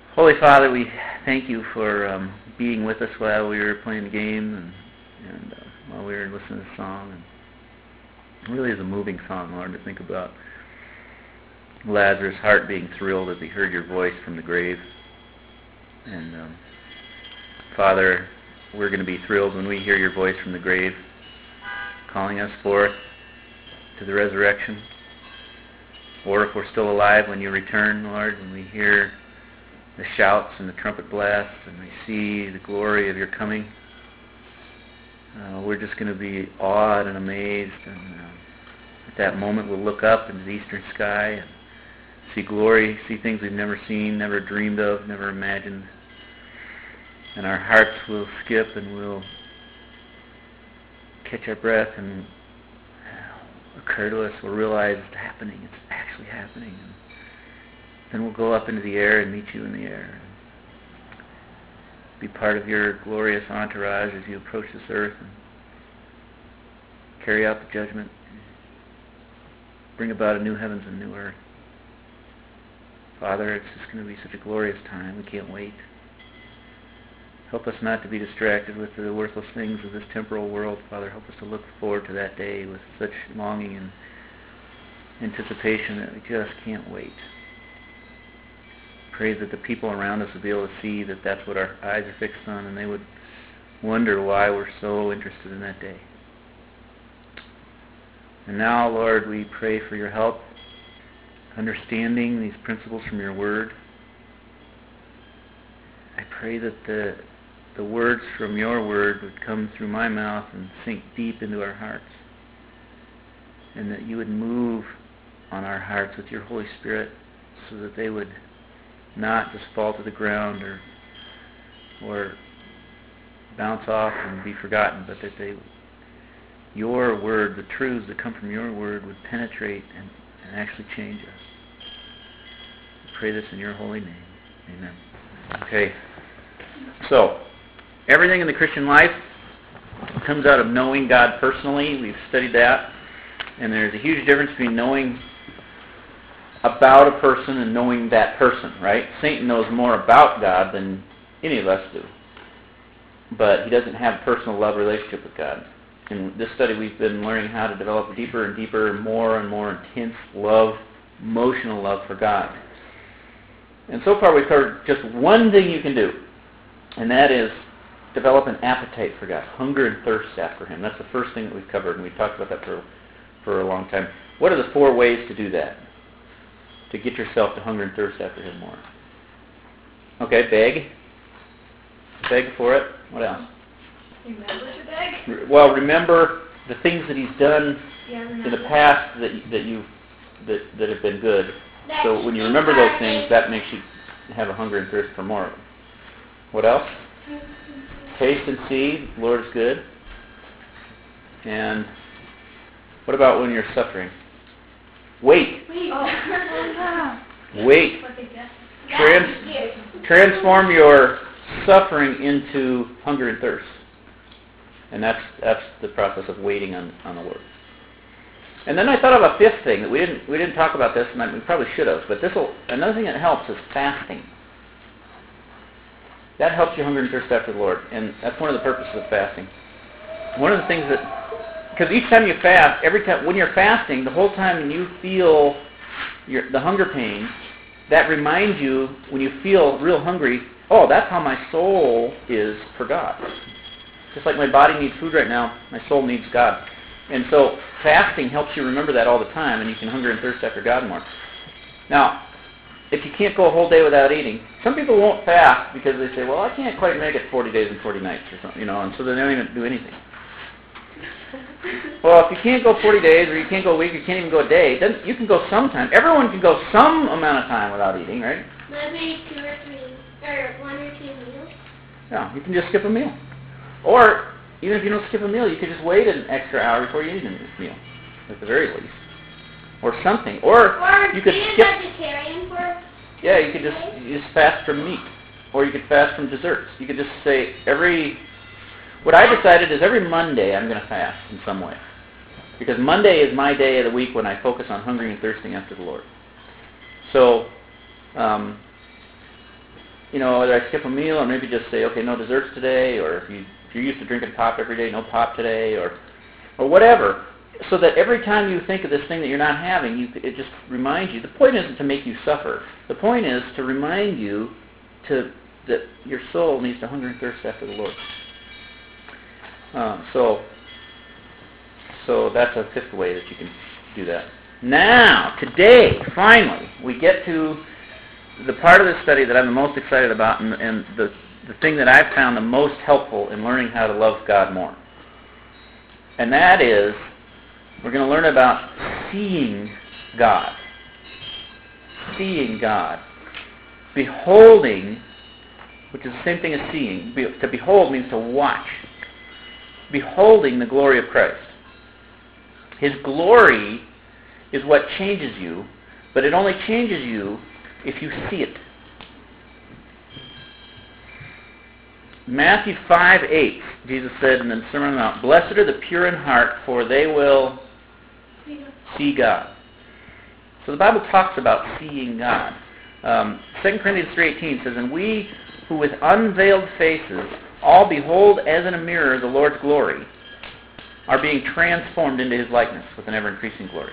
Holy Father, we thank you for being with us while we were playing the game and while we were listening to the song. And it really is a moving song, Lord, to think about Lazarus' heart being thrilled as he heard your voice from the grave. And Father, we're going to be thrilled when we hear your voice from the grave, calling us forth to the resurrection. Or if we're still alive when you return, Lord, when we hear the shouts and the trumpet blasts and we see the glory of your coming, we're just going to be awed and amazed. And at that moment we'll look up into the eastern sky and see glory, see things we've never seen, never dreamed of, never imagined. And our hearts will skip and we'll catch our breath and occur to us. We'll realize it's happening. It's actually happening. And then we'll go up into the air and meet you in the air. Be part of your glorious entourage as you approach this earth and carry out the judgment. Bring about a new heavens and new earth. Father, it's just going to be such a glorious time. We can't wait. Help us not to be distracted with the worthless things of this temporal world. Father, help us to look forward to that day with such longing and anticipation that we just can't wait. Pray that the people around us will be able to see that that's what our eyes are fixed on, and they would wonder why we're so interested in that day. And now, Lord, we pray for your help understanding these principles from your word. I pray that the words from your word would come through my mouth and sink deep into our hearts, and that you would move on our hearts with your Holy Spirit so that they would not just fall to the ground or bounce off and be forgotten, but that your word, the truths that come from your word, would penetrate and actually change us. I pray this in your holy name. Amen. Okay. So, everything in the Christian life comes out of knowing God personally. We've studied that. And there's a huge difference between knowing about a person and knowing that person, right? Satan knows more about God than any of us do. But he doesn't have a personal love relationship with God. In this study we've been learning how to develop a deeper and deeper, more and more intense love, emotional love for God. And so far we've covered just one thing you can do, and that is develop an appetite for God, hunger and thirst after Him. That's the first thing that we've covered, and we've talked about that for a long time. What are the 4 ways to do that? To get yourself to hunger and thirst after Him more. Okay, beg. Beg for it. What else? Remember to beg? Well, remember the things that He's done in the past that have been good. So when you remember those things, that makes you have a hunger and thirst for more of them. What else? Taste and see, the Lord is good. And what about when you're suffering? Wait. Wait. Transform your suffering into hunger and thirst. And that's the process of waiting on the Word. And then I thought of a 5th thing that we didn't talk about this, and we probably should have. But another thing that helps is fasting. That helps you hunger and thirst after the Lord, and that's one of the purposes of fasting. One of the things because each time you fast, when you're fasting, the whole time you feel the hunger pain, that reminds you when you feel real hungry, oh, that's how my soul is for God. Just like my body needs food right now, my soul needs God. And so fasting helps you remember that all the time, and you can hunger and thirst after God more. Now, if you can't go a whole day without eating, some people won't fast because they say, well, I can't quite make it 40 days and 40 nights or something, and so they don't even do anything. Well, if you can't go 40 days, or you can't go a week, or you can't even go a day, then you can go sometime. Everyone can go some amount of time without eating, right? Maybe 2 or 3, or 1 or 2 meals. Yeah, you can just skip a meal. Or, even if you don't skip a meal, you could just wait an extra hour before you eat a meal, at the very least. Or something. Or you could skip. Vegetarian for yeah, you could just fast from meat. Or you could fast from desserts. You could just say what I decided is every Monday I'm going to fast in some way. Because Monday is my day of the week when I focus on hungering and thirsting after the Lord. So, whether I skip a meal or maybe just say, okay, no desserts today, or if you're used to drinking pop every day, no pop today, or whatever, so that every time you think of this thing that you're not having, it just reminds you. The point isn't to make you suffer. The point is to remind you that your soul needs to hunger and thirst after the Lord. So that's a fifth way that you can do that. Now, today, finally, we get to the part of the study that I'm the most excited about, and the thing that I've found the most helpful in learning how to love God more. And that is, we're going to learn about seeing God. Seeing God. Beholding, which is the same thing as seeing. To behold means to watch. Beholding the glory of Christ. His glory is what changes you, but it only changes you if you see it. Matthew 5:8, Jesus said in the Sermon on the Mount, "Blessed are the pure in heart, for they will see God." So the Bible talks about seeing God. 2 Corinthians 3:18 says, "And we who with unveiled faces all behold as in a mirror the Lord's glory are being transformed into His likeness with an ever-increasing glory."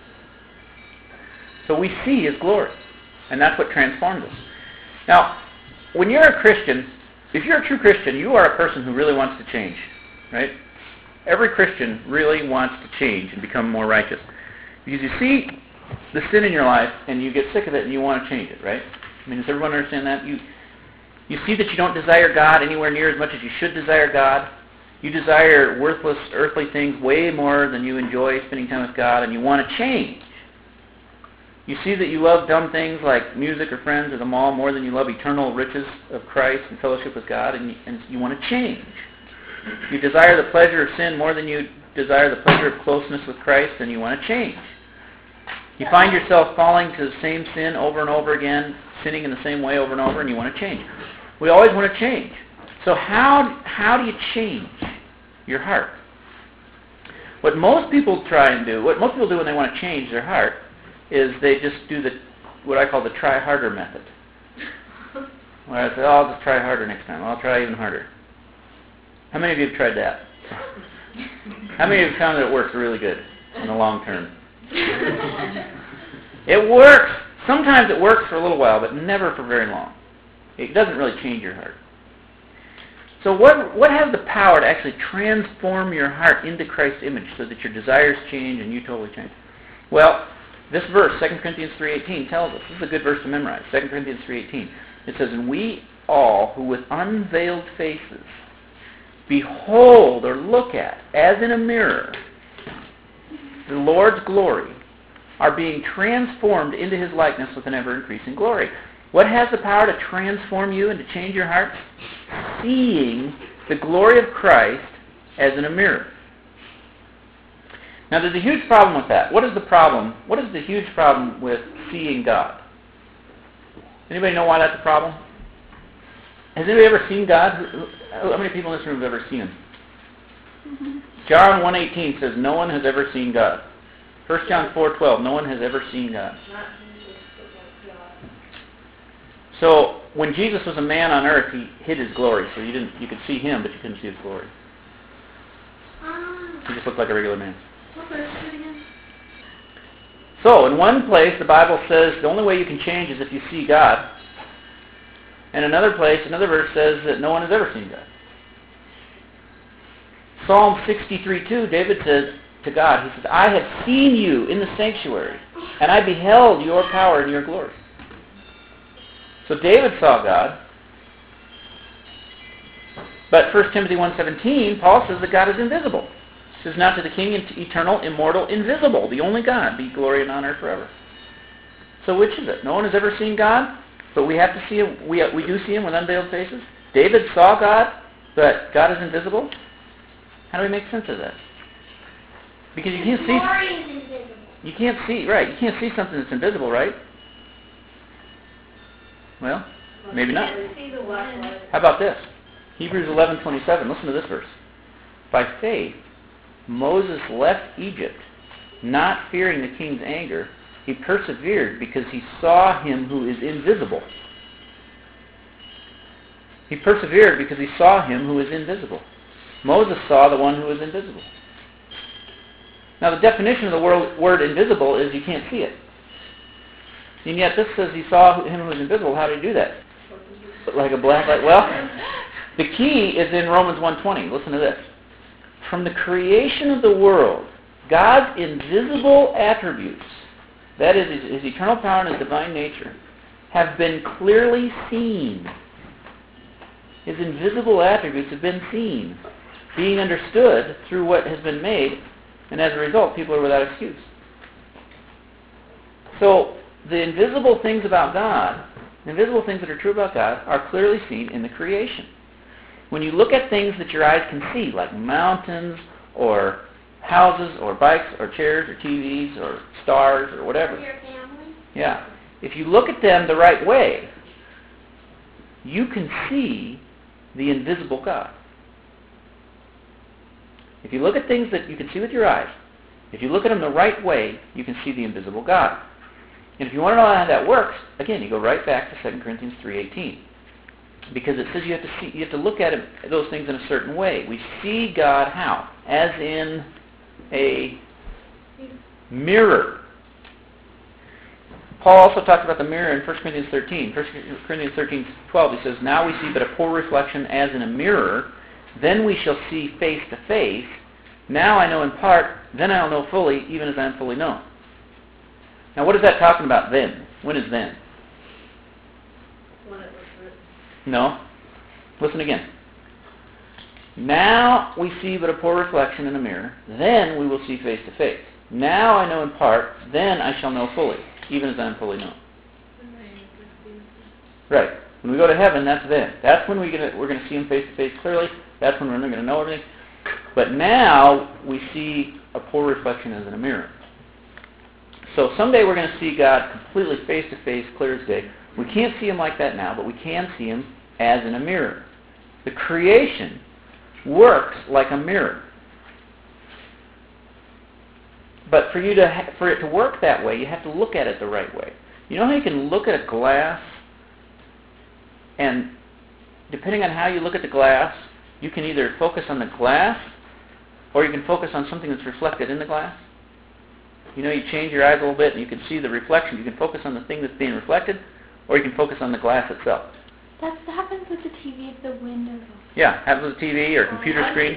So we see His glory, and that's what transforms us. Now, when you're a Christian, if you're a true Christian, you are a person who really wants to change, right? Every Christian really wants to change and become more righteous. Because you see the sin in your life, and you get sick of it, and you want to change it, right? I mean, does everyone understand that? You see that you don't desire God anywhere near as much as you should desire God. You desire worthless earthly things way more than you enjoy spending time with God, and you want to change. You see that you love dumb things like music or friends or the mall more than you love eternal riches of Christ and fellowship with God, and you want to change. You desire the pleasure of sin more than you desire the pleasure of closeness with Christ, and you want to change. You find yourself falling to the same sin over and over again, sinning in the same way over and over, and you want to change. We always want to change. So how do you change your heart? What most people try and do, what most people do when they want to change their heart, is they just do what I call the try harder method. Where I say, I'll just try harder next time. I'll try even harder. How many of you have tried that? How many of you have found that it works really good in the long term? It works. Sometimes it works for a little while, but never for very long. It doesn't really change your heart. So what has the power to actually transform your heart into Christ's image so that your desires change and you totally change? Well, this verse, 2 Corinthians 3:18, tells us. This is a good verse to memorize. 2 Corinthians 3:18. It says, "And we all who with unveiled faces behold or look at, as in a mirror, the Lord's glory, are being transformed into His likeness with an ever-increasing glory." What has the power to transform you and to change your heart? Seeing the glory of Christ as in a mirror. Now, there's a huge problem with that. What is the problem? What is the huge problem with seeing God? Anybody know why that's a problem? Has anybody ever seen God? How many people in this room have ever seen Him? Mm-hmm. John 1:18 says, "No one has ever seen God." 1 John 4:12, "No one has ever seen God." So, when Jesus was a man on earth, He hid His glory. So you could see Him, but you couldn't see His glory. He just looked like a regular man. So, in one place, the Bible says the only way you can change is if you see God. And another place, another verse says that no one has ever seen God. Psalm 63:2, David says to God, he says, "I have seen you in the sanctuary, and I beheld your power and your glory." So David saw God. But 1 Timothy 1:17, Paul says that God is invisible. He says, "Now to the King, eternal, immortal, invisible, the only God, be glory and honor forever." So which is it? No one has ever seen God, but we have to see Him. We do see Him with unveiled faces. David saw God, but God is invisible. How do we make sense of that? Because you can't see. Glory is invisible. You can't see, right? You can't see something that's invisible, right? Well, maybe not. How about this? Hebrews 11:27. Listen to this verse. "By faith, Moses left Egypt, not fearing the king's anger. He persevered because he saw Him who is invisible." He persevered because he saw him who is invisible. Moses saw the one who is invisible. Now the definition of the word invisible is you can't see it. And yet this says he saw him who was invisible. How did he do that? Like a black light. Well, the key is in Romans 1:20. Listen to this. From the creation of the world, God's invisible attributes, that is his eternal power and his divine nature, have been clearly seen. His invisible attributes have been seen, being understood through what has been made, and as a result, people are without excuse. So, the invisible things about God, the invisible things that are true about God, are clearly seen in the creation. When you look at things that your eyes can see, like mountains, or houses, or bikes, or chairs, or TVs, or stars, or whatever. Your family? Yeah. If you look at them the right way, you can see the invisible God. If you look at things that you can see with your eyes, if you look at them the right way, you can see the invisible God. And if you want to know how that works, again, you go right back to 2 Corinthians 3:18. Because it says you have to look at those things in a certain way. We see God how? As in a mirror. Paul also talked about the mirror in 1 Corinthians 13. 1 Corinthians 13:12, he says, "Now we see but a poor reflection as in a mirror. Then we shall see face to face. Now I know in part, then I'll know fully, even as I am fully known." Now what is that talking about then? When is then? When it was written. No. Listen again. Now we see but a poor reflection in a mirror. Then we will see face to face. Now I know in part, then I shall know fully, even as I am fully known. Right. When we go to heaven, that's then. That's when we're going to see him face to face clearly. That's when we're going to know everything. But now we see a poor reflection as in a mirror. So someday we're going to see God completely face to face, clear as day. We can't see him like that now, but we can see him as in a mirror. The creation works like a mirror. But for it to work that way, you have to look at it the right way. You know how you can look at a glass, and depending on how you look at the glass, you can either focus on the glass, or you can focus on something that's reflected in the glass. You know, you change your eyes a little bit, and you can see the reflection. You can focus on the thing that's being reflected, or you can focus on the glass itself. That happens with the TV at the window. Yeah, happens with a TV or a computer screen.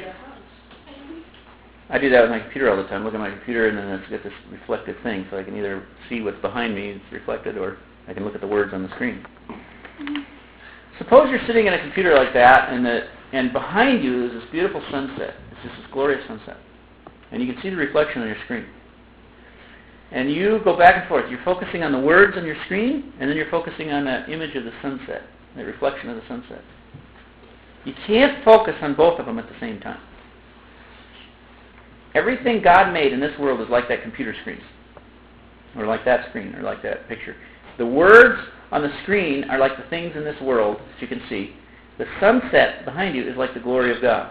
I do that with my computer all the time. Look at my computer, and then it's got this reflective thing, so I can either see what's behind me, it's reflected, or I can look at the words on the screen. Mm-hmm. Suppose you're sitting at a computer like that, and behind you is this beautiful sunset. It's just this glorious sunset. And you can see the reflection on your screen. And you go back and forth. You're focusing on the words on your screen, and then you're focusing on that image of the sunset, the reflection of the sunset. You can't focus on both of them at the same time. Everything God made in this world is like that computer screen, or like that screen, or like that picture. The words on the screen are like the things in this world that you can see. The sunset behind you is like the glory of God.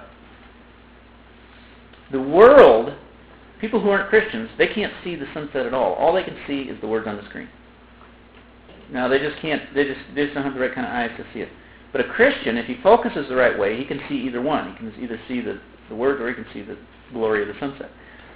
The world, people who aren't Christians, they can't see the sunset at all. All they can see is the words on the screen. Now they just can't. They just don't have the right kind of eyes to see it. But a Christian, if he focuses the right way, he can see either one. He can either see the words, or he can see the glory of the sunset.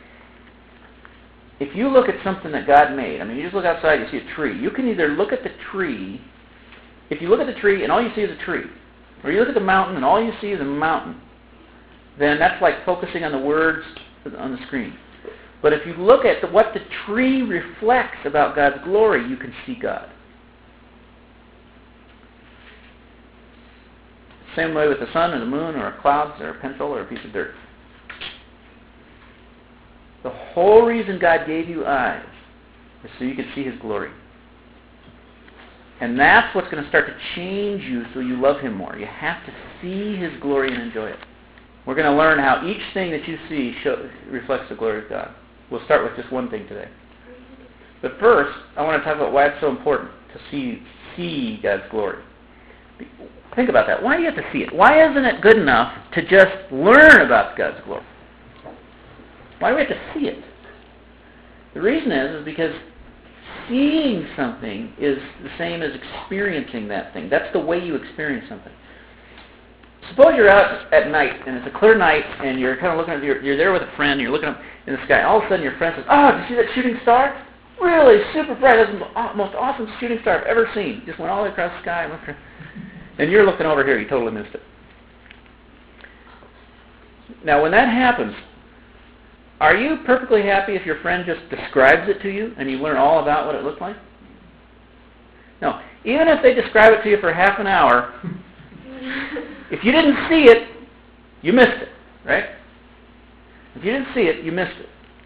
If you look at something that God made, I mean, you just look outside, you see a tree. You can either look at the tree. If you look at the tree and all you see is a tree, or you look at the mountain and all you see is a mountain, then that's like focusing on the words on the screen. But if you look at what the tree reflects about God's glory, you can see God. Same way with the sun or the moon or clouds or a pencil or a piece of dirt. The whole reason God gave you eyes is so you could see his glory. And that's what's going to start to change you so you love him more. You have to see his glory and enjoy it. We're going to learn how each thing that you see reflects the glory of God. We'll start with just one thing today. But first, I want to talk about why it's so important to see God's glory. Think about that. Why do you have to see it? Why isn't it good enough to just learn about God's glory? Why do we have to see it? The reason is because seeing something is the same as experiencing that thing. That's the way you experience something. suppose you're out at night, and it's a clear night, and you're kind of looking at, you're there with a friend, and you're looking up in the sky. All of a sudden, your friend says, "Oh, did you see that shooting star? Really super bright. That's the most awesome shooting star I've ever seen. Just went all the way across the sky." And you're looking over here. You totally missed it. Now, when that happens, are you perfectly happy if your friend just describes it to you, and you learn all about what it looked like? No. Even if they describe it to you for half an hour, if you didn't see it, you missed it, right? If you didn't see it, you missed it.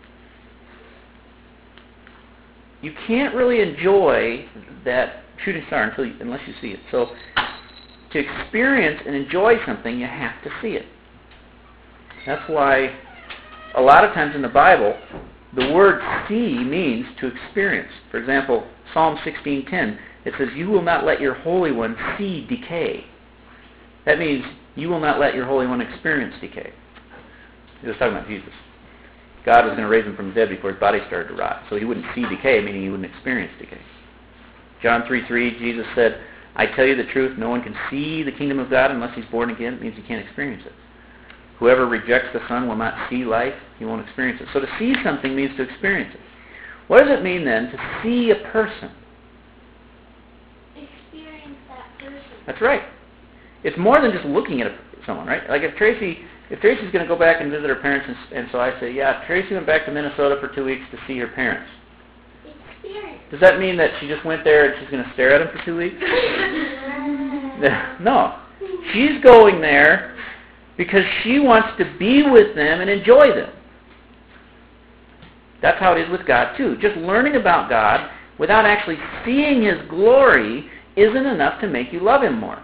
You can't really enjoy that shooting star unless you see it. So, to experience and enjoy something, you have to see it. That's why a lot of times in the Bible, the word see means to experience. For example, Psalm 16:10, it says, "You will not let your Holy One see decay." That means you will not let your Holy One experience decay. He was talking about Jesus. God was going to raise him from the dead before his body started to rot. So he wouldn't see decay, meaning he wouldn't experience decay. John 3:3, Jesus said, "I tell you the truth, no one can see the kingdom of God unless he's born again." It means he can't experience it. Whoever rejects the Son will not see life, he won't experience it. So to see something means to experience it. What does it mean then to see a person? Experience that person. That's right. It's more than just looking at someone, right? Like if Tracy's going to go back and visit her parents, and so I say, "Yeah, Tracy went back to Minnesota for 2 weeks to see her parents." Experience. Does that mean that she just went there and she's going to stare at them for 2 weeks? No. She's going there because she wants to be with them and enjoy them. That's how it is with God too. Just learning about God without actually seeing His glory isn't enough to make you love Him more.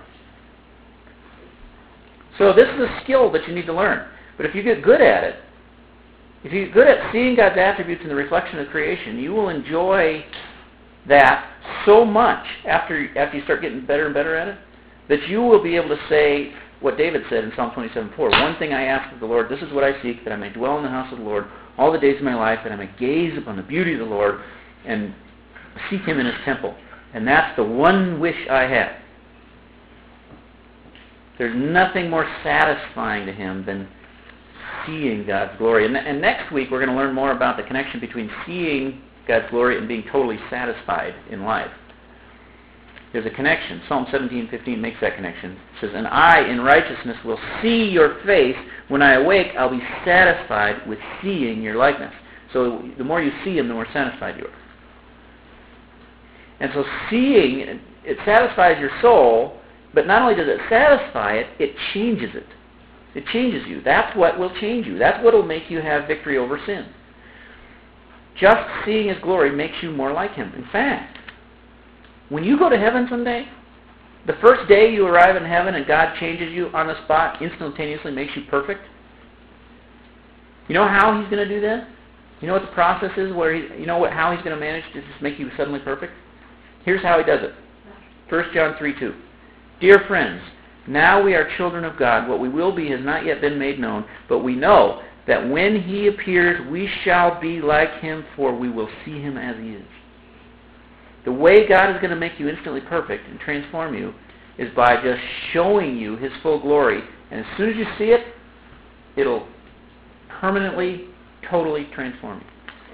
So this is a skill that you need to learn. But if you get good at it, if you get good at seeing God's attributes in the reflection of creation, you will enjoy that so much after you start getting better and better at it, that you will be able to say what David said in Psalm 27:4, "One thing I ask of the Lord, this is what I seek, that I may dwell in the house of the Lord all the days of my life, that I may gaze upon the beauty of the Lord and seek Him in His temple." And that's the one wish I have. There's nothing more satisfying to Him than seeing God's glory. And next week we're going to learn more about the connection between seeing God's glory and being totally satisfied in life. There's a connection. Psalm 17:15 makes that connection. It says, "And I in righteousness will see your face. When I awake, I'll be satisfied with seeing your likeness." So the more you see Him, the more satisfied you are. And so seeing, it satisfies your soul, but not only does it satisfy it, it changes it. It changes you. That's what will change you. That's what will make you have victory over sin. Just seeing His glory makes you more like Him. In fact, when you go to heaven someday, the first day you arrive in heaven and God changes you on the spot, instantaneously makes you perfect. You know how He's going to do that? You know what the process is? How He's going to manage to just make you suddenly perfect? Here's how He does it. 1 John 3:2. "Dear friends, now we are children of God. What we will be has not yet been made known, but we know that when He appears, we shall be like Him, for we will see Him as He is." The way God is going to make you instantly perfect and transform you is by just showing you His full glory. And as soon as you see it, it'll permanently, totally transform you.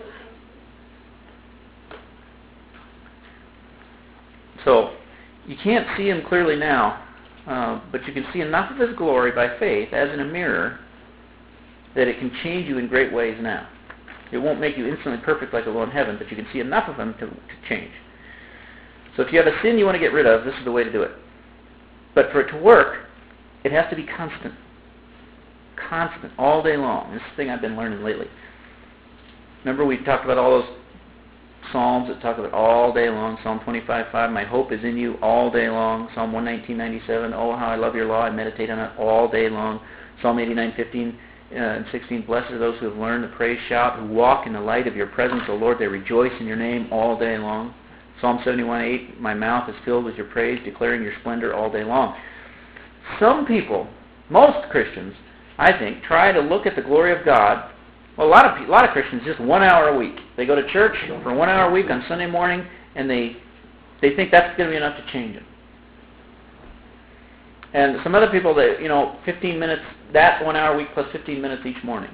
So, you can't see Him clearly now, but you can see enough of His glory by faith, as in a mirror, that it can change you in great ways now. It won't make you instantly perfect like it will in heaven, but you can see enough of Him to change. So if you have a sin you want to get rid of, this is the way to do it. But for it to work, it has to be constant. Constant, all day long. This is the thing I've been learning lately. Remember we talked about all those Psalms that talk about all day long. Psalm 25:5, "My hope is in you all day long." Psalm 119:97, "Oh, how I love your law. I meditate on it all day long." Psalm 89:15 and 16, "Blessed are those who have learned the praise shout, who walk in the light of your presence, O Lord. They rejoice in your name all day long." Psalm 71:8, "My mouth is filled with your praise, declaring your splendor all day long." Some people, most Christians, I think, try to look at the glory of God. Well, a lot of Christians, just 1 hour a week. They go to church for 1 hour a week on Sunday morning, and they think that's going to be enough to change them. And some other people that, 15 minutes, that 1 hour a week plus 15 minutes each morning.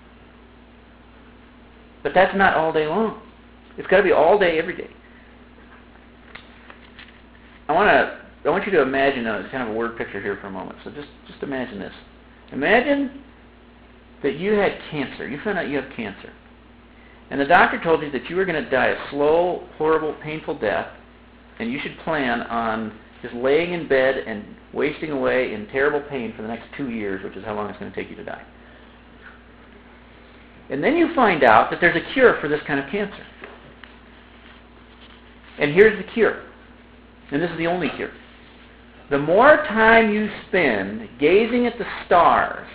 But that's not all day long. It's got to be all day, every day. I want you to imagine kind of a word picture here for a moment. So just imagine this. Imagine that you had cancer. You found out you have cancer. And the doctor told you that you were going to die a slow, horrible, painful death, and you should plan on just laying in bed and wasting away in terrible pain for the next 2 years, which is how long it's going to take you to die. And then you find out that there's a cure for this kind of cancer. And here's the cure. And this is the only cure. The more time you spend gazing at the stars,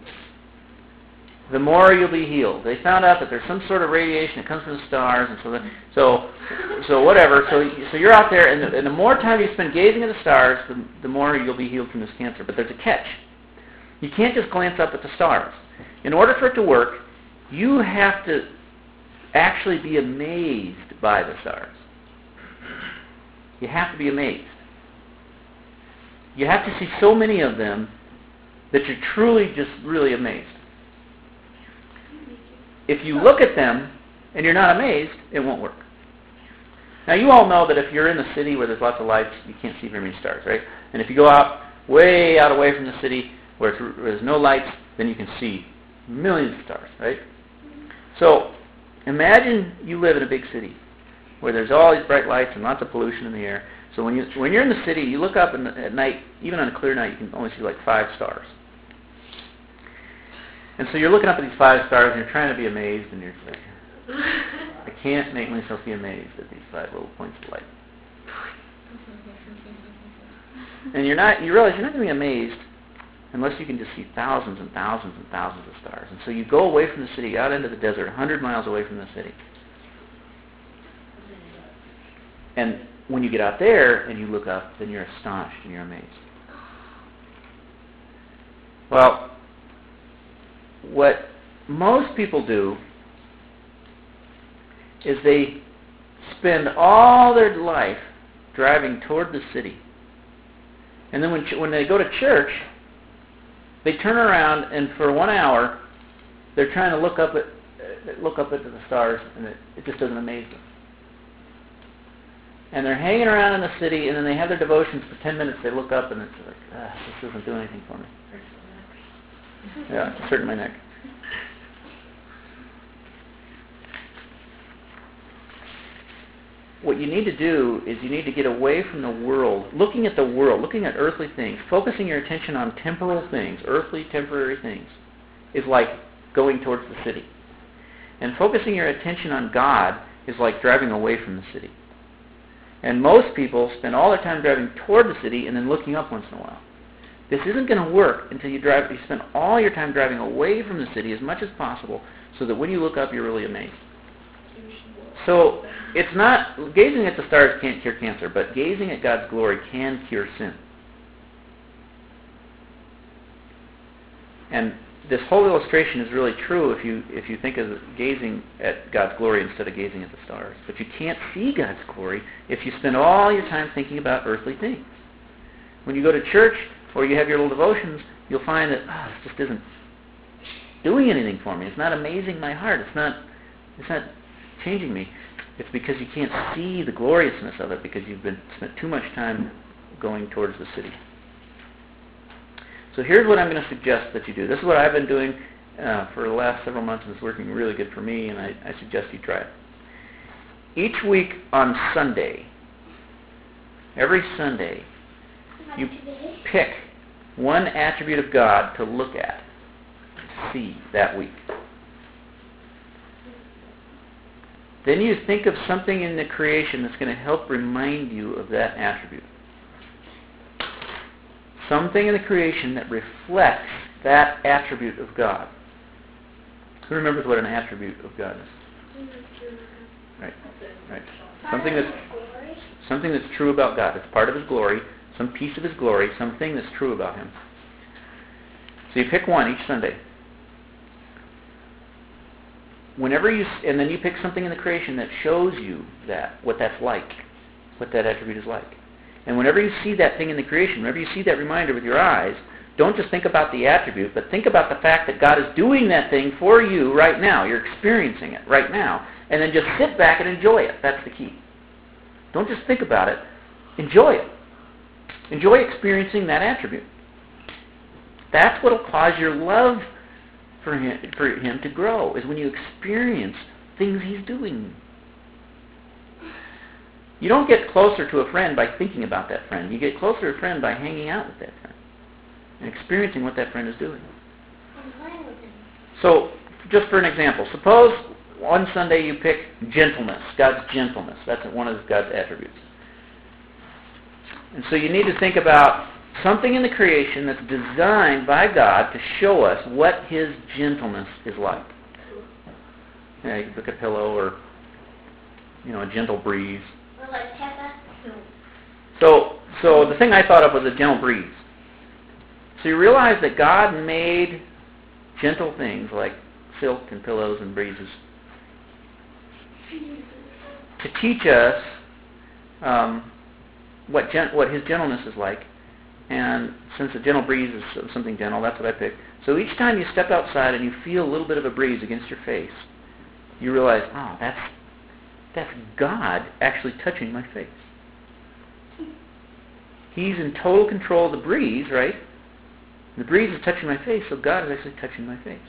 the more you'll be healed. They found out that there's some sort of radiation that comes from the stars, and so whatever. So you're out there, and the more time you spend gazing at the stars, the more you'll be healed from this cancer. But there's a catch. You can't just glance up at the stars. In order for it to work, you have to actually be amazed by the stars. You have to be amazed. You have to see so many of them that you're truly just really amazed. If you look at them and you're not amazed, it won't work. Now you all know that if you're in a city where there's lots of lights, you can't see very many stars, right? And if you go out away from the city where there's no lights, then you can see millions of stars, right? So imagine you live in a big city where there's all these bright lights and lots of pollution in the air. So when you're in the city, you look up at night, even on a clear night, you can only see like 5 stars. And so you're looking up at these 5 stars and you're trying to be amazed, and you're like, I can't make myself be amazed at these 5 little points of light. And you realize you're not going to be amazed unless you can just see thousands and thousands and thousands of stars. And so you go away from the city, out into the desert, 100 miles away from the city. And when you get out there and you look up, then you're astonished and you're amazed. Well, what most people do is they spend all their life driving toward the city. And then when they go to church, they turn around and for 1 hour, they're trying to look up into the stars, and it just doesn't amaze them. And they're hanging around in the city, and then they have their devotions for 10 minutes. They look up, and it's like, this doesn't do anything for me. Yeah, it's hurting my neck. What you need to do is you need to get away from the world, looking at earthly things, focusing your attention on temporal things, earthly, temporary things, is like going towards the city. And focusing your attention on God is like driving away from the city. And most people spend all their time driving toward the city and then looking up once in a while. This isn't going to work until you spend all your time driving away from the city as much as possible, so that when you look up, you're really amazed. So it's not, gazing at the stars can't cure cancer, but gazing at God's glory can cure sin. And this whole illustration is really true if you think of gazing at God's glory instead of gazing at the stars. But you can't see God's glory if you spend all your time thinking about earthly things. When you go to church or you have your little devotions, you'll find that this just isn't doing anything for me. It's not amazing my heart. It's not changing me. It's because you can't see the gloriousness of it because you've spent too much time going towards the city. So here's what I'm going to suggest that you do. This is what I've been doing for the last several months, and it's working really good for me, and I suggest you try it. Each week on Sunday, every Sunday, you pick one attribute of God to look at, to see that week. Then you think of something in the creation that's going to help remind you of that attribute. Something in the creation that reflects that attribute of God. Who remembers what an attribute of God is? Right. Something that's true about God. It's part of His glory, some piece of His glory, something that's true about Him. So you pick one each Sunday. And then you pick something in the creation that shows you what that's like, what that attribute is like. And whenever you see that thing in the creation, whenever you see that reminder with your eyes, don't just think about the attribute, but think about the fact that God is doing that thing for you right now. You're experiencing it right now. And then just sit back and enjoy it. That's the key. Don't just think about it. Enjoy it. Enjoy experiencing that attribute. That's what will cause your love for him to grow, is when you experience things he's doing. You don't get closer to a friend by thinking about that friend. You get closer to a friend by hanging out with that friend and experiencing what that friend is doing. I'm playing with him. So, just for an example, suppose one Sunday you pick gentleness, God's gentleness. That's one of God's attributes. And so you need to think about something in the creation that's designed by God to show us what his gentleness is like. Yeah, you can pick a pillow or, a gentle breeze. Or like Peppa. So the thing I thought of was a gentle breeze. So you realize that God made gentle things like silk and pillows and breezes to teach us what his gentleness is like. And since a gentle breeze is something gentle, that's what I picked. So each time you step outside and you feel a little bit of a breeze against your face, you realize, oh, that's God actually touching my face. He's in total control of the breeze, right? The breeze is touching my face, so God is actually touching my face.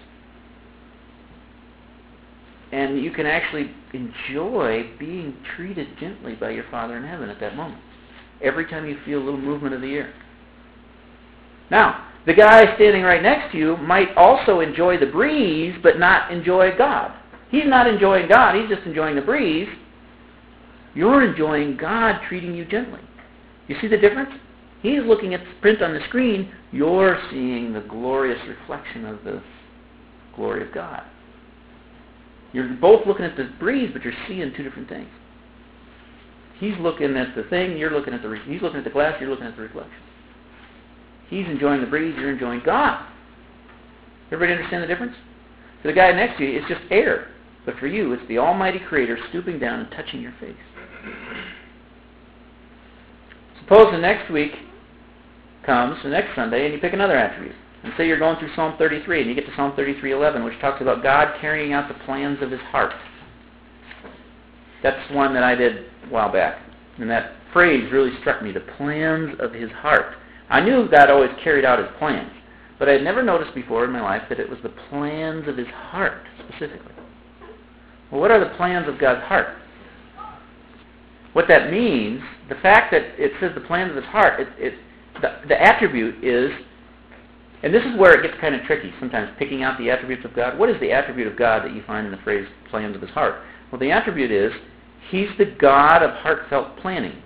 And you can actually enjoy being treated gently by your Father in heaven at that moment. Every time you feel a little movement of the air. Now, the guy standing right next to you might also enjoy the breeze, but not enjoy God. He's not enjoying God, he's just enjoying the breeze. You're enjoying God treating you gently. You see the difference? He's looking at the print on the screen, you're seeing the glorious reflection of the glory of God. You're both looking at the breeze, but you're seeing two different things. He's looking at the thing, he's looking at the glass, you're looking at the reflection. He's enjoying the breeze, you're enjoying God. Everybody understand the difference? For the guy next to you, it's just air. But for you, it's the Almighty Creator stooping down and touching your face. Suppose the next week comes, the next Sunday, and you pick another attribute. And say you're going through Psalm 33, and you get to Psalm 33:11, which talks about God carrying out the plans of his heart. That's one that I did a while back. And that phrase really struck me, the plans of his heart. I knew God always carried out his plans, but I had never noticed before in my life that it was the plans of his heart, specifically. Well, what are the plans of God's heart? What that means, the fact that it says the plans of his heart, the attribute is, and this is where it gets kind of tricky sometimes, picking out the attributes of God. What is the attribute of God that you find in the phrase plans of his heart? Well, the attribute is, he's the God of heartfelt planning.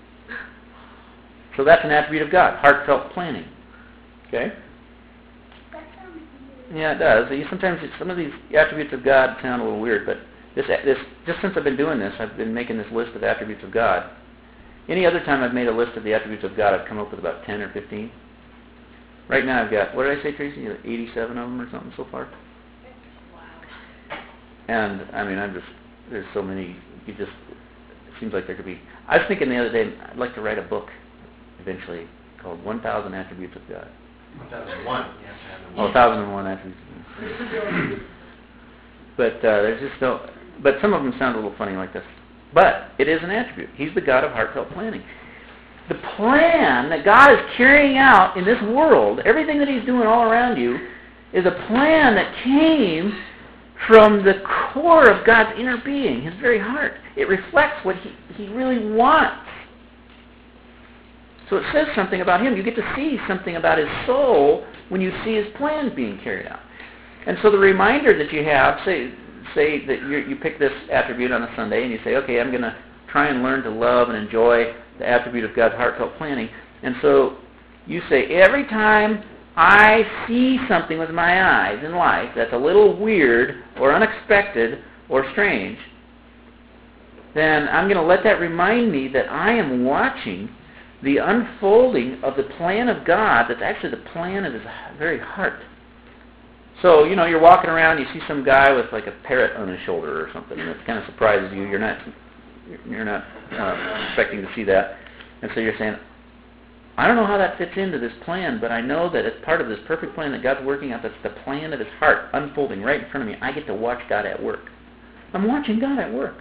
So that's an attribute of God, heartfelt planning. Okay? That sounds weird. Yeah, it does. Sometimes some of these attributes of God sound a little weird, but this just since I've been doing this, I've been making this list of attributes of God. Any other time I've made a list of the attributes of God, I've come up with about 10 or 15. Right now I've got, what did I say, Tracy? 87 of them or something so far? Wow. And, I mean, there's so many, it seems like there could be. I was thinking the other day, I'd like to write a book eventually called 1,000 Attributes of God. 1001. You have to have the 1,001 attributes. But there's just no. But some of them sound a little funny like this. But it is an attribute. He's the God of heartfelt planning. The plan that God is carrying out in this world, everything that he's doing all around you, is a plan that came from the core of God's inner being, his very heart. It reflects what he really wants. So it says something about him. You get to see something about his soul when you see his plans being carried out. And so the reminder that you have, say that you pick this attribute on a Sunday and you say, okay, I'm going to try and learn to love and enjoy the attribute of God's heartfelt planning. And so you say, every time I see something with my eyes in life that's a little weird or unexpected or strange, then I'm going to let that remind me that I am watching the unfolding of the plan of God that's actually the plan of his very heart. So, you're walking around, you see some guy with like a parrot on his shoulder or something, and it kind of surprises you. You're not expecting to see that. And so you're saying, I don't know how that fits into this plan, but I know that it's part of this perfect plan that God's working out. That's the plan of His heart unfolding right in front of me. I get to watch God at work. I'm watching God at work.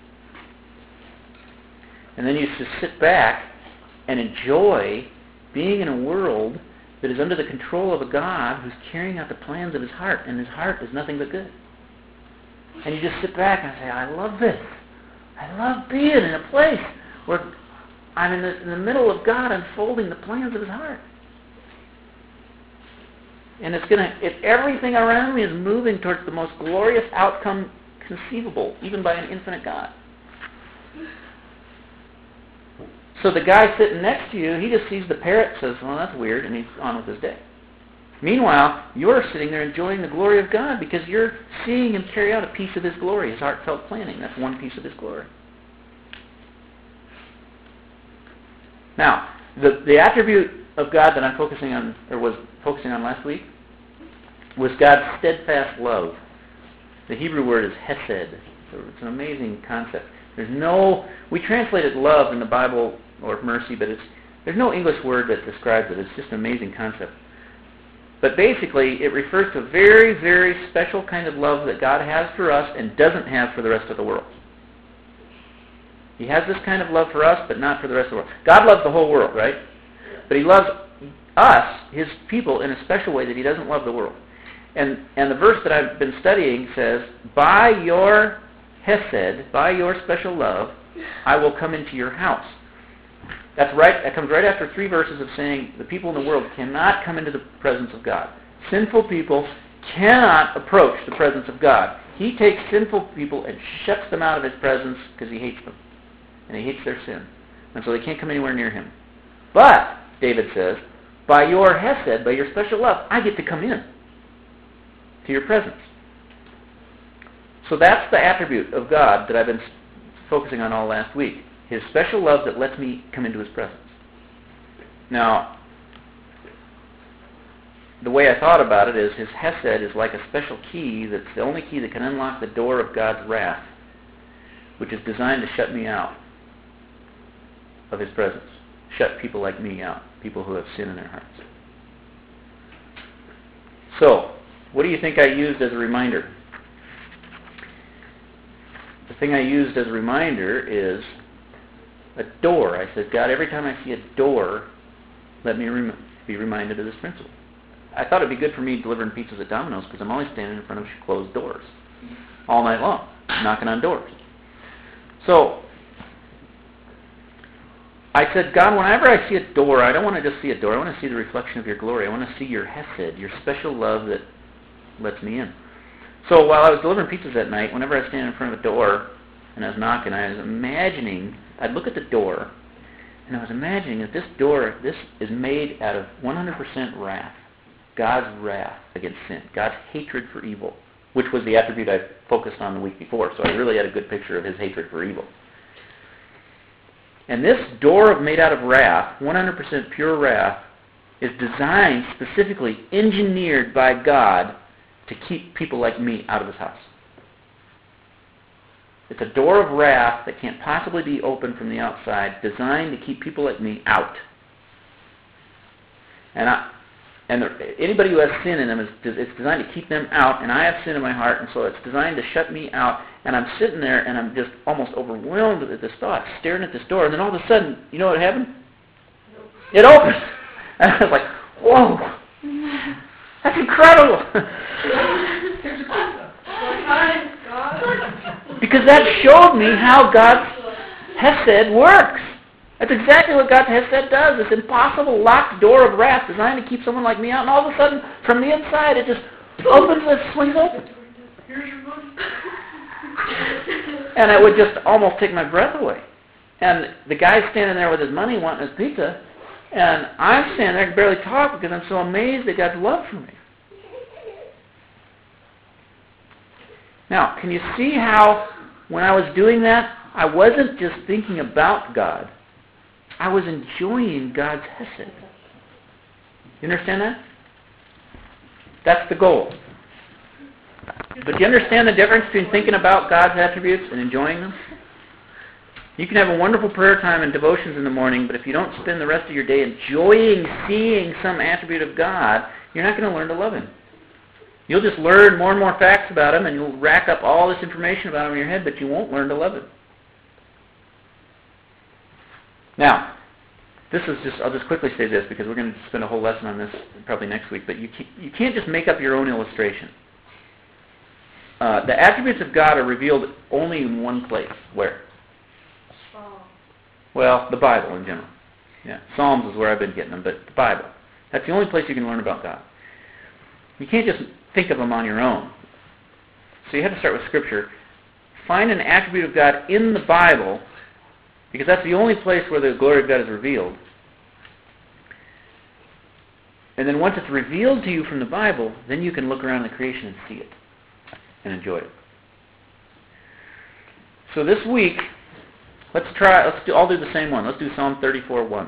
And then you just sit back and enjoy being in a world that is under the control of a God who's carrying out the plans of His heart, and His heart is nothing but good. And you just sit back and say, I love this. I love being in a place where I'm in the middle of God unfolding the plans of His heart. And if everything around me is moving towards the most glorious outcome conceivable, even by an infinite God. So the guy sitting next to you, he just sees the parrot, says, well, that's weird, and he's on with his day. Meanwhile, you're sitting there enjoying the glory of God because you're seeing Him carry out a piece of His glory, His heartfelt planning. That's one piece of His glory. Now, the attribute of God that I'm focusing on, or was focusing on last week, was God's steadfast love. The Hebrew word is hesed. So it's an amazing concept. We translated love in the Bible, or mercy, but there's no English word that describes it. It's just an amazing concept. But basically, it refers to a very, very special kind of love that God has for us and doesn't have for the rest of the world. He has this kind of love for us, but not for the rest of the world. God loves the whole world, right? But He loves us, His people, in a special way that He doesn't love the world. And the verse that I've been studying says, by your hesed, by your special love, I will come into your house. That's right. That comes right after 3 verses of saying the people in the world cannot come into the presence of God. Sinful people cannot approach the presence of God. He takes sinful people and shuts them out of His presence because He hates them. And He hates their sin. And so they can't come anywhere near Him. But, David says, by your hesed, by your special love, I get to come in to your presence. So that's the attribute of God that I've been focusing on all last week. His special love that lets me come into His presence. Now, the way I thought about it is His hesed is like a special key that's the only key that can unlock the door of God's wrath, which is designed to shut me out of His presence. Shut people like me out, people who have sin in their hearts. So, what do you think I used as a reminder? The thing I used as a reminder is a door. I said, God, every time I see a door, let me be reminded of this principle. I thought it'd be good for me delivering pizzas at Domino's because I'm always standing in front of closed doors all night long, knocking on doors. So I said, God, whenever I see a door, I don't want to just see a door. I want to see the reflection of your glory. I want to see your hesed, your special love that lets me in. So while I was delivering pizzas that night, whenever I was standing in front of a door and I was knocking, I was imagining, I'd look at the door, and I was imagining that this door, this is made out of 100% wrath. God's wrath against sin. God's hatred for evil, which was the attribute I focused on the week before. So I really had a good picture of His hatred for evil. And this door made out of wrath, 100% pure wrath, is designed specifically, engineered by God to keep people like me out of His house. It's a door of wrath that can't possibly be opened from the outside, designed to keep people like me out. And anybody who has sin in them, it's designed to keep them out, and I have sin in my heart, and so it's designed to shut me out, and I'm sitting there, and I'm just almost overwhelmed with this thought, staring at this door, and then all of a sudden, you know what happened? It opened! And I was like, whoa! That's incredible! Because that showed me how God's hesed works. That's exactly what God's hesed does. This impossible locked door of wrath designed to keep someone like me out, and all of a sudden, from the inside, it just opens and swings open. And it would just almost take my breath away. And the guy's standing there with his money wanting his pizza, and I'm standing there and barely talk because I'm so amazed at God's love for me. Now, can you see how when I was doing that, I wasn't just thinking about God. I was enjoying God's hesed. You understand that? That's the goal. But do you understand the difference between thinking about God's attributes and enjoying them? You can have a wonderful prayer time and devotions in the morning, but if you don't spend the rest of your day enjoying seeing some attribute of God, you're not going to learn to love Him. You'll just learn more and more facts about Him, and you'll rack up all this information about Him in your head, but you won't learn to love Him. Now, I'll just quickly say this, because we're going to spend a whole lesson on this probably next week, but you can't just make up your own illustration. The attributes of God are revealed only in one place. Where? Well, the Bible in general. Yeah, Psalms is where I've been getting them, but the Bible. That's the only place you can learn about God. You can't just think of them on your own. So you have to start with Scripture. Find an attribute of God in the Bible, because that's the only place where the glory of God is revealed. And then once it's revealed to you from the Bible, then you can look around the creation and see it and enjoy it. So this week, I'll do the same one. Let's do Psalm 34:1.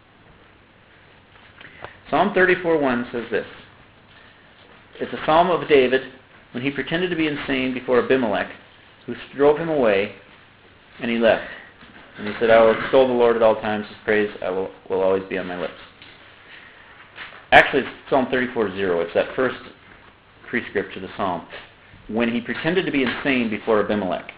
Psalm 34:1 says this. It's a psalm of David when he pretended to be insane before Abimelech, who drove him away, and he left. And he said, I will extol the Lord at all times. His praise will always be on my lips. Actually, it's Psalm 34:0. It's that first prescript to the psalm. When he pretended to be insane before Abimelech.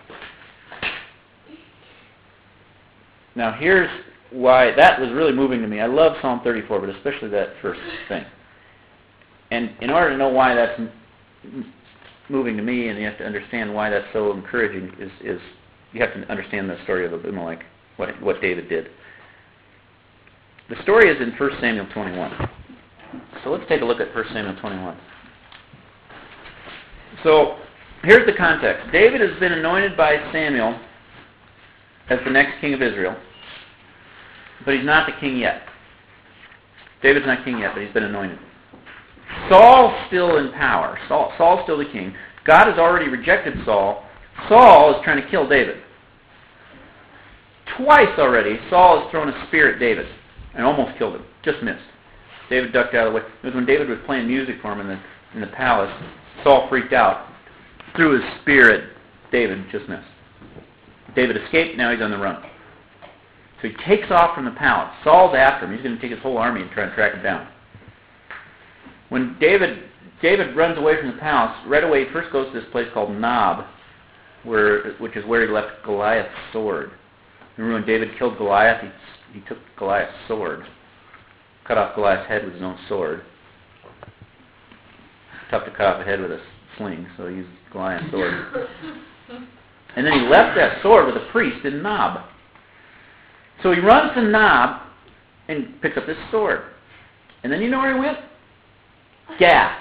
Now, here's why that was really moving to me. I love Psalm 34, but especially that first thing. And in order to know why that's moving to me, and you have to understand why that's so encouraging, is you have to understand the story of Abimelech, what David did. The story is in 1 Samuel 21. So let's take a look at 1 Samuel 21. So here's the context. David has been anointed by Samuel as the next king of Israel, but he's not the king yet. David's not king yet, but he's been anointed. Saul's still in power. Saul's still the king. God has already rejected Saul. Saul is trying to kill David. Twice already, Saul has thrown a spear at David and almost killed him. Just missed. David ducked out of the way. It was when David was playing music for him in the palace. Saul freaked out, threw his spear at David, just missed. David escaped, now he's on the run. So he takes off from the palace. Saul's after him. He's going to take his whole army and try and track him down. When David runs away from the palace, right away he first goes to this place called Nob, which is where he left Goliath's sword. Remember when David killed Goliath, he took Goliath's sword, cut off Goliath's head with his own sword. Tough to cut off a head with a sling, so he used Goliath's sword. And then he left that sword with a priest in Nob. So he runs to Nob and picks up this sword. And then you know where he went? Gath.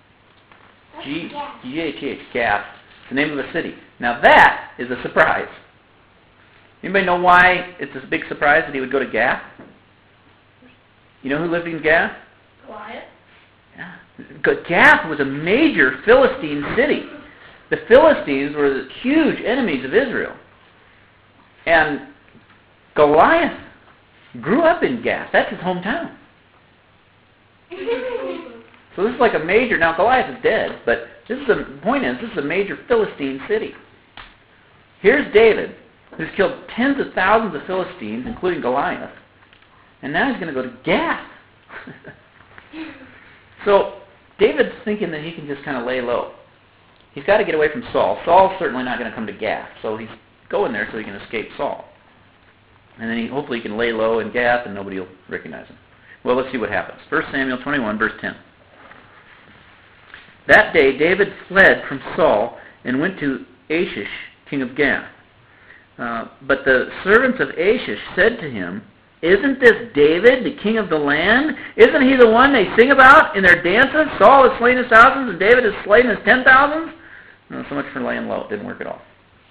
G-A-T-H, Gath. It's the name of a city. Now that is a surprise. Anybody know why it's a big surprise that he would go to Gath? You know who lived in Gath? Goliath? Yeah. Gath was a major Philistine city. The Philistines were the huge enemies of Israel. And Goliath grew up in Gath. That's his hometown. So this is like a major... Now, Goliath is dead, but the point is, this is a major Philistine city. Here's David, who's killed tens of thousands of Philistines, including Goliath, and now he's going to go to Gath. So David's thinking that he can just kind of lay low. He's got to get away from Saul. Saul's certainly not going to come to Gath, so he's going there so he can escape Saul. And then hopefully he can lay low in Gath and nobody will recognize him. Well, let's see what happens. 1 Samuel 21, verse 10. That day David fled from Saul and went to Achish, king of Gath. But the servants of Achish said to him, Isn't this David, the king of the land? Isn't he the one they sing about in their dances? Saul has slain his thousands and David has slain his 10,000s? No, so much for laying low. It didn't work at all.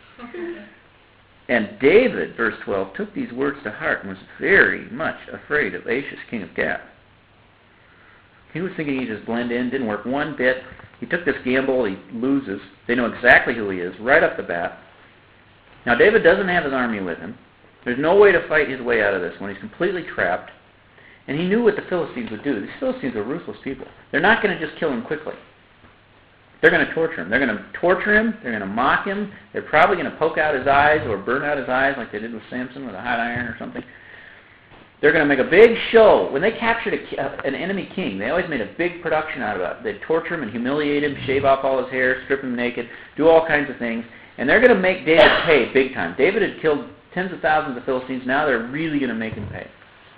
And David, verse 12, took these words to heart and was very much afraid of Achish, king of Gath. He was thinking he'd just blend in. Didn't work one bit. He took this gamble. He loses. They know exactly who he is right off the bat. Now, David doesn't have his army with him. There's no way to fight his way out of this one. He's completely trapped. And he knew what the Philistines would do. These Philistines are ruthless people. They're not going to just kill him quickly. They're going to torture him. They're going to torture him. They're going to mock him. They're probably going to poke out his eyes or burn out his eyes like they did with Samson with a hot iron or something. They're going to make a big show. When they captured an enemy king, they always made a big production out of it. They'd torture him and humiliate him, shave off all his hair, strip him naked, do all kinds of things. And they're going to make David pay big time. David had killed tens of thousands of Philistines. Now they're really going to make him pay.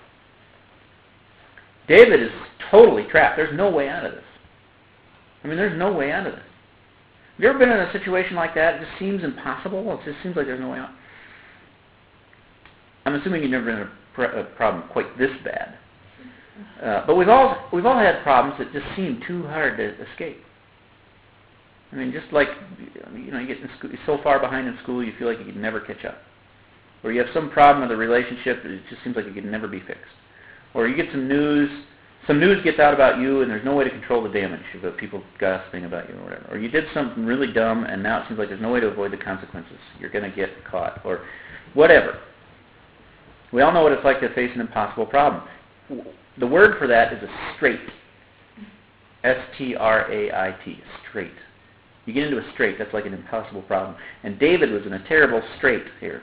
David is totally trapped. There's no way out of this. I mean, there's no way out of this. Have you ever been in a situation like that? It just seems impossible. It just seems like there's no way out. I'm assuming you've never been in a problem quite this bad. But we've all had problems that just seem too hard to escape. I mean, just like, you get in school, you're so far behind in school you feel like you could never catch up. Or you have some problem with a relationship that it just seems like it could never be fixed. Or you get some news gets out about you and there's no way to control the damage of the people gossiping about you or whatever. Or you did something really dumb and now it seems like there's no way to avoid the consequences. You're going to get caught or whatever. We all know what it's like to face an impossible problem. The word for that is a strait. S-T-R-A-I-T, strait. You get into a strait, that's like an impossible problem. And David was in a terrible strait here.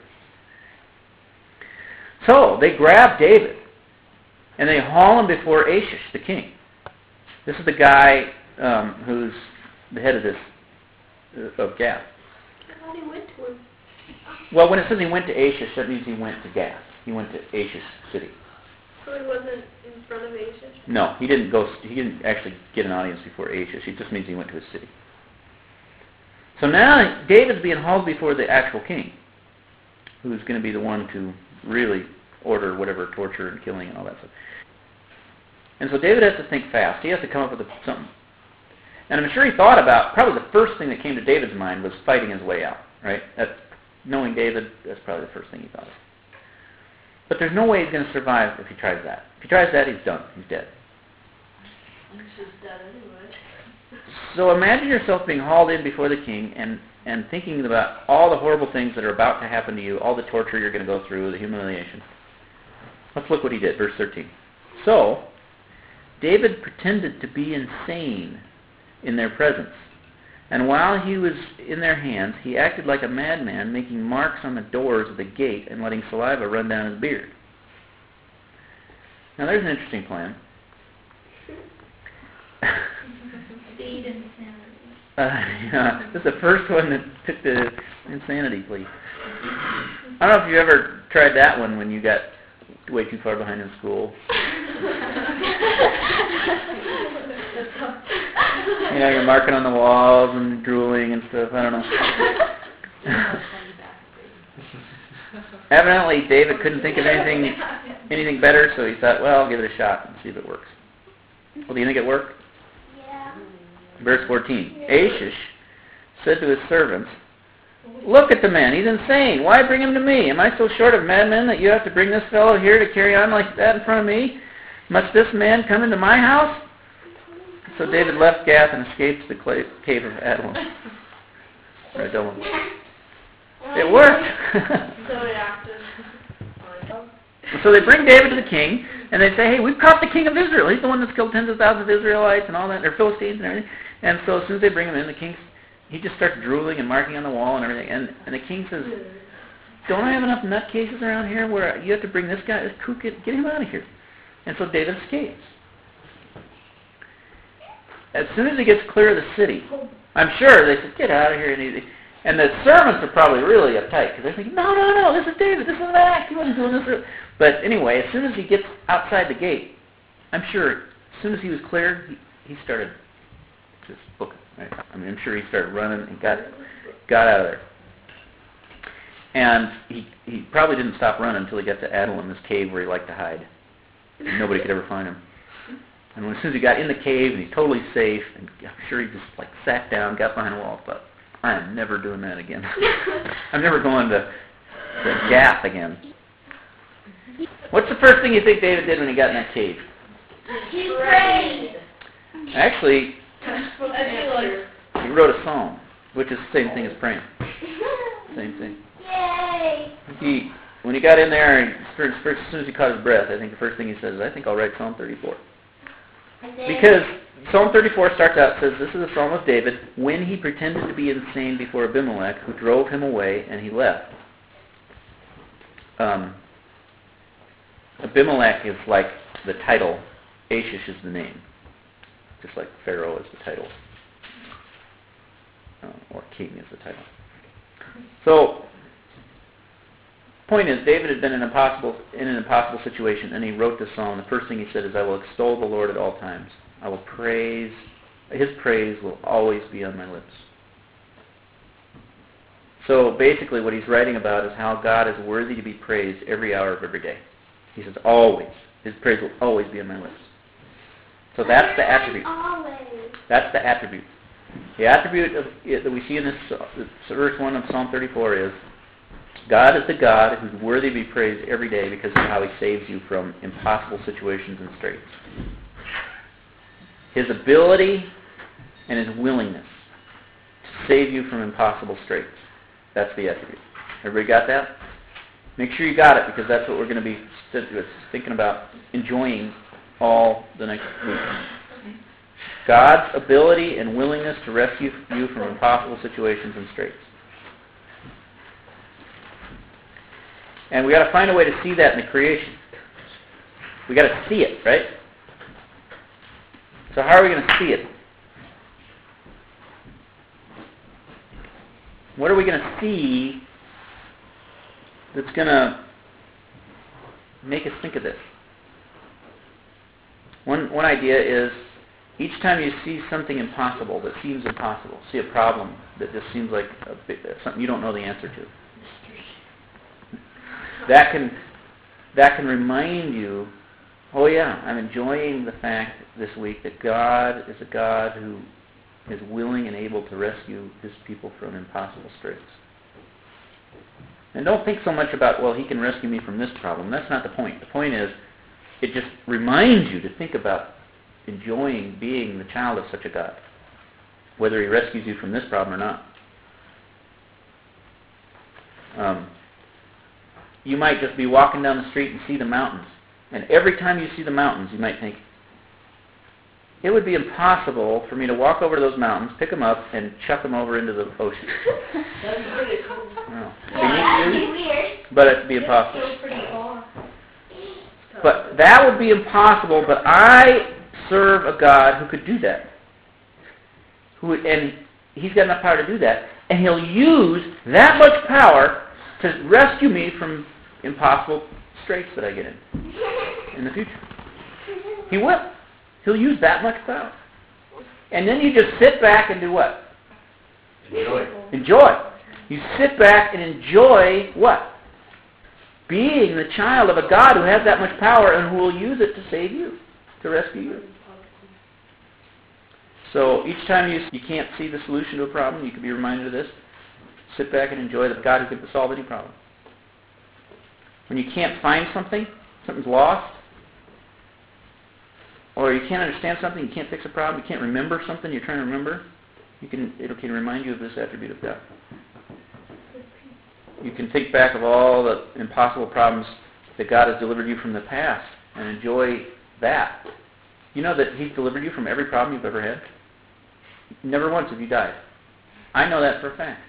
So, they grab David, and they haul him before Achish, the king. This is the guy who's the head of this, of Gath. I thought he went to him. Well, when it says he went to Achish, that means he went to Gath. He went to Achish city. So he wasn't in front of Achish? No, he didn't actually get an audience before Achish. It just means he went to his city. So now David's being hauled before the actual king, who's going to be the one to really order whatever torture and killing and all that stuff. And so David has to think fast. He has to come up with something. And I'm sure he thought about, probably the first thing that came to David's mind was fighting his way out, right? Knowing David, that's probably the first thing he thought of. But there's no way he's going to survive if he tries that. If he tries that, he's done. He's dead. He's just dead anyway. So imagine yourself being hauled in before the king and thinking about all the horrible things that are about to happen to you, all the torture you're going to go through, the humiliation. Let's look what he did, verse 13. So, David pretended to be insane in their presence. And while he was in their hands, he acted like a madman, making marks on the doors of the gate and letting saliva run down his beard. Now there's an interesting plan. Speed and insanity. Yeah, this is the first one that took the insanity plea. I don't know if you ever tried that one when you got way too far behind in school. You're marking on the walls and drooling and stuff. I don't know. Evidently, David couldn't think of anything better, so he thought, well, I'll give it a shot and see if it works. Well, do you think it worked? Yeah. Verse 14. Achish said to his servants, "Look at the man. He's insane. Why bring him to me? Am I so short of madmen that you have to bring this fellow here to carry on like that in front of me? Must this man come into my house?" So David left Gath and escaped to the cave of Adullam. It worked. So reactive. So they bring David to the king, and they say, "Hey, we've caught the king of Israel. He's the one that's killed tens of thousands of Israelites and all that. They're Philistines and everything." And so as soon as they bring him in, the king, he just starts drooling and marking on the wall and everything. And the king says, "Don't I have enough nutcases around here where you have to bring this guy, this kook, get him out of here?" And so David escapes. As soon as he gets clear of the city, I'm sure they said, "Get out of here." And the servants are probably really uptight because they're thinking, no, this is David. This is an act. He wasn't doing this. But anyway, as soon as he gets outside the gate, I'm sure as soon as he was cleared, he started just booking. Right? I mean, I'm sure he started running and got out of there. And he probably didn't stop running until he got to Adullam, this cave where he liked to hide. And nobody could ever find him. And as soon as he got in the cave and he's totally safe, and I'm sure he just sat down, got behind a wall, thought, I am never doing that again. I'm never going to Gath again. What's the first thing you think David did when he got in that cave? He prayed. Actually, he wrote a psalm, which is the same thing as praying. Same thing. Yay. When he got in there, as soon as he caught his breath, I think the first thing he says is, I think I'll write Psalm 34. Because Psalm 34 starts out, says, this is a psalm of David when he pretended to be insane before Abimelech, who drove him away, and he left. Abimelech is like the title. Ashish is the name. Just like Pharaoh is the title. Or king is the title. So, point is, David had been in an impossible situation, and he wrote this psalm. The first thing he said is, I will extol the Lord at all times. I will praise, his praise will always be on my lips. So basically what he's writing about is how God is worthy to be praised every hour of every day. He says, always. His praise will always be on my lips. So that's the attribute. Always. That's the attribute. The attribute that we see in this verse 1 of Psalm 34 is, God is the God who's worthy to be praised every day because of how he saves you from impossible situations and straits. His ability and his willingness to save you from impossible straits. That's the attribute. Everybody got that? Make sure you got it, because that's what we're going to be thinking about enjoying all the next week. God's ability and willingness to rescue you from impossible situations and straits. And we got to find a way to see that in the creation. We got to see it, right? So how are we going to see it? What are we going to see that's going to make us think of this? One idea is, each time you see something impossible that seems impossible, see a problem that just seems like something you don't know the answer to, that can remind you, oh yeah, I'm enjoying the fact this week that God is a God who is willing and able to rescue his people from impossible straits. And don't think so much about, well, he can rescue me from this problem. That's not the point. The point is, it just reminds you to think about enjoying being the child of such a God, whether he rescues you from this problem or not. You might just be walking down the street and see the mountains. And every time you see the mountains, you might think, it would be impossible for me to walk over to those mountains, pick them up, and chuck them over into the ocean. That'd be pretty cool. No. Yeah, that'd be weird. But it'd be impossible. It's still pretty far. But that would be impossible, but I serve a God who could do that. And he's got enough power to do that. And he'll use that much power to rescue me from impossible straits that I get in the future. He will. He'll use that much power. And then you just sit back and do what? Enjoy. Enjoy. You sit back and enjoy what? Being the child of a God who has that much power and who will use it to save you, to rescue you. So each time you can't see the solution to a problem, you can be reminded of this. Sit back and enjoy the God who can solve any problem. When you can't find something, something's lost, or you can't understand something, you can't fix a problem, you can't remember something you're trying to remember, it can remind you of this attribute of God. You can think back of all the impossible problems that God has delivered you from the past and enjoy that. You know that he's delivered you from every problem you've ever had? Never once have you died. I know that for a fact.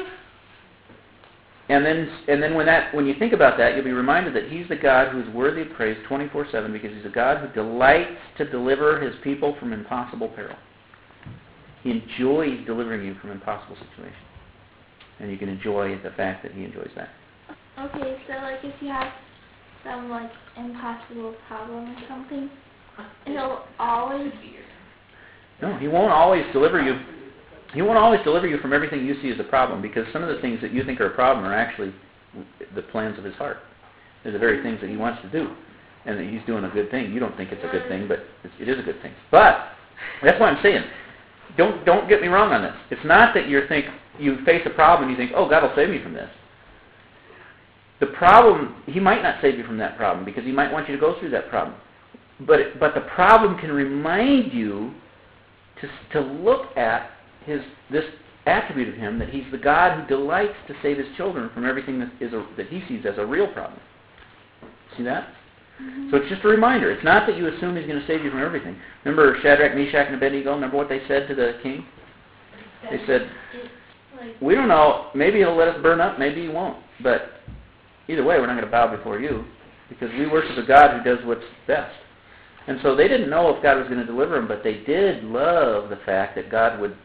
And then when you think about that, you'll be reminded that he's the God who is worthy of praise 24/7 because he's a God who delights to deliver his people from impossible peril. He enjoys delivering you from impossible situations. And you can enjoy the fact that he enjoys that. Okay, so like if you have some like impossible problem or something, he'll always... No, he won't always deliver you. He won't always deliver you from everything you see as a problem, because some of the things that you think are a problem are actually the plans of his heart. They're the very things that he wants to do, and that he's doing a good thing. You don't think it's a good thing, but it is a good thing. But that's why I'm saying, don't get me wrong on this. It's not that you face a problem and you think, oh, God will save me from this. The problem, he might not save you from that problem because he might want you to go through that problem. But the problem can remind you to look at this attribute of him, that he's the God who delights to save his children from everything that he sees as a real problem. See that? So it's just a reminder. It's not that you assume He's going to save you from everything. Remember Shadrach, Meshach, and Abednego? Remember what they said to the king? They said, we don't know. Maybe He'll let us burn up. Maybe He won't. But either way, we're not going to bow before you because we worship a God who does what's best. And so they didn't know if God was going to deliver them, but they did love the fact that God would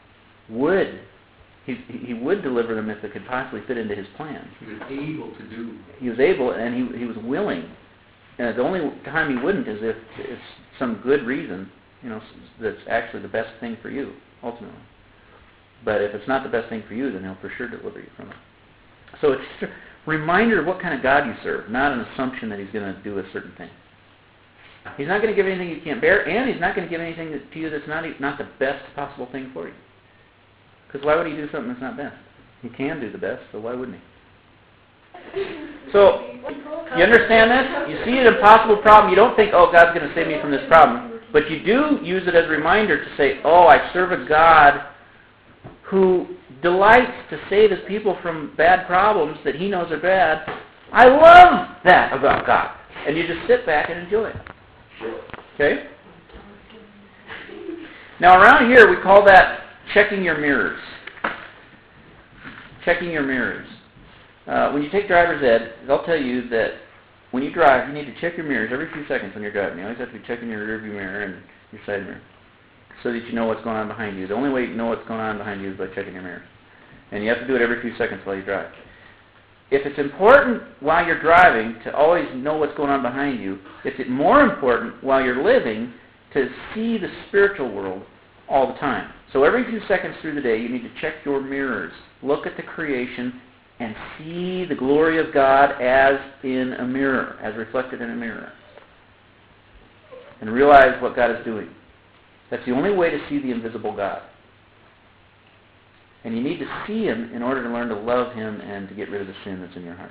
He would deliver them if it could possibly fit into His plan. He was able to do. He was able, and he was willing. And the only time He wouldn't is if it's some good reason, that's actually the best thing for you, ultimately. But if it's not the best thing for you, then He'll for sure deliver you from it. So it's just a reminder of what kind of God you serve, not an assumption that He's going to do a certain thing. He's not going to give anything you can't bear, and He's not going to give anything to you that's not the best possible thing for you. Because why would He do something that's not best? He can do the best, so why wouldn't He? So, you understand this? You see an impossible problem, you don't think, oh, God's going to save me from this problem. But you do use it as a reminder to say, oh, I serve a God who delights to save His people from bad problems that He knows are bad. I love that about God. And you just sit back and enjoy it. Okay? Now around here we call that checking your mirrors. Checking your mirrors. When you take driver's ed, they'll tell you that when you drive, you need to check your mirrors every few seconds when you're driving. You always have to be checking your rearview mirror and your side mirror so that you know what's going on behind you. The only way you know what's going on behind you is by checking your mirrors. And you have to do it every few seconds while you drive. If it's important while you're driving to always know what's going on behind you, it's more important while you're living to see the spiritual world all the time. So every few seconds through the day, you need to check your mirrors. Look at the creation and see the glory of God as in a mirror, as reflected in a mirror. And realize what God is doing. That's the only way to see the invisible God. And you need to see Him in order to learn to love Him and to get rid of the sin that's in your heart.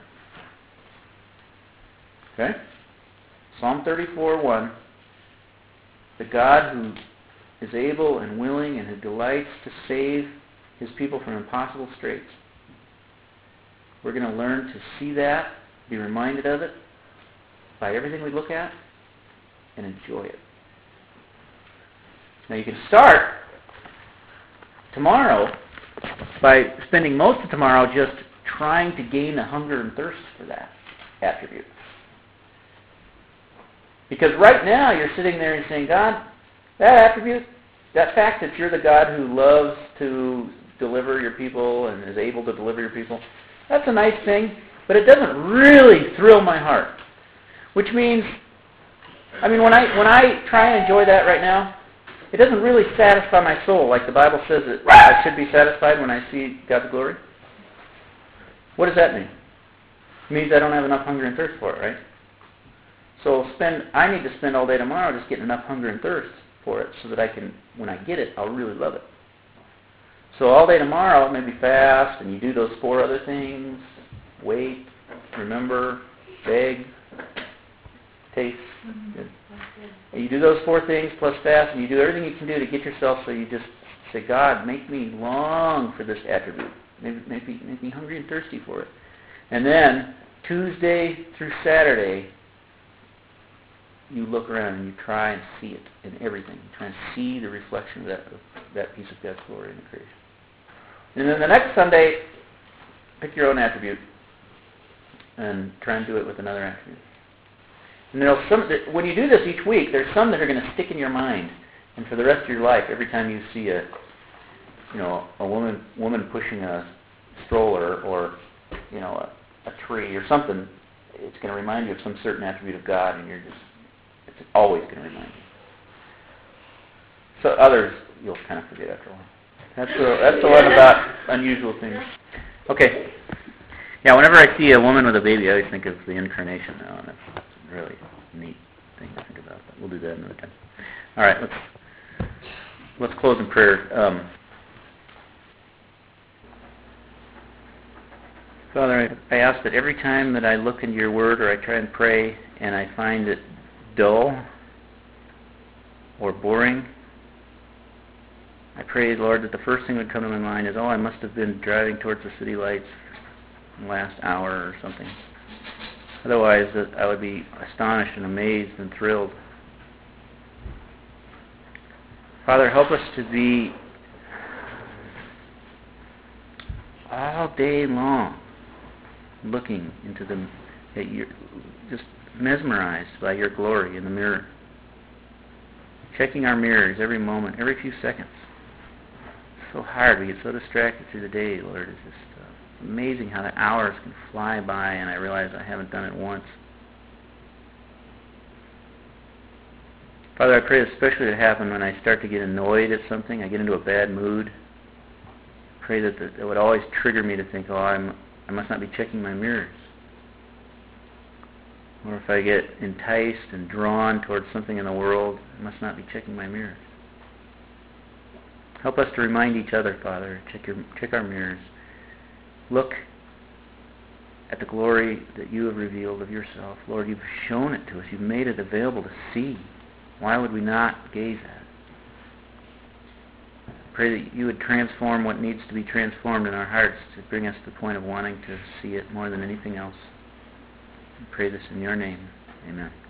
Okay? Psalm 34:1. The God who is able and willing and who delights to save His people from impossible straits. We're going to learn to see that, be reminded of it by everything we look at, and enjoy it. Now you can start tomorrow by spending most of tomorrow just trying to gain a hunger and thirst for that attribute. Because right now you're sitting there and saying, God, that attribute, that fact that you're the God who loves to deliver your people and is able to deliver your people, that's a nice thing, but it doesn't really thrill my heart. Which means, when I try and enjoy that right now, it doesn't really satisfy my soul like the Bible says that I should be satisfied when I see God's glory. What does that mean? It means I don't have enough hunger and thirst for it, right? So I need to spend all day tomorrow just getting enough hunger and thirst for it so that I can, when I get it, I'll really love it. So all day tomorrow, maybe fast, and you do those 4 other things. Wait, remember, beg, taste. Good. And you do those 4 things plus fast, and you do everything you can do to get yourself so you just say, God, make me long for this attribute. Make me hungry and thirsty for it. And then, Tuesday through Saturday, you look around and you try and see it in everything. You try and see the reflection of that piece of God's glory in the creation. And then the next Sunday, pick your own attribute and try and do it with another attribute. And when you do this each week, there's some that are going to stick in your mind, and for the rest of your life, every time you see a woman pushing a stroller or a tree or something, it's going to remind you of some certain attribute of God, and it's always going to remind you. So others you'll kind of forget after a while. That's the one about unusual things. Okay. Yeah, whenever I see a woman with a baby, I always think of the incarnation now, and that's a really neat thing to think about. But we'll do that another time. All right, let's close in prayer. Father, I ask that every time that I look into your word or I try and pray and I find it dull or boring, I pray, Lord, that the first thing that would come to my mind is, I must have been driving towards the city lights last hour or something. Otherwise, I would be astonished and amazed and thrilled. Father, help us to be all day long looking into just mesmerized by your glory in the mirror. Checking our mirrors every moment, every few seconds. It's so hard. We get so distracted through the day, Lord. It's just amazing how the hours can fly by, and I realize I haven't done it once. Father, I pray especially to happen when I start to get annoyed at something, I get into a bad mood. I pray that it would always trigger me to think, I must not be checking my mirrors. Or if I get enticed and drawn towards something in the world, I must not be checking my mirrors. Help us to remind each other, Father, check our mirrors. Look at the glory that you have revealed of yourself. Lord, you've shown it to us. You've made it available to see. Why would we not gaze at it? Pray that you would transform what needs to be transformed in our hearts to bring us to the point of wanting to see it more than anything else. I pray this in your name. Amen.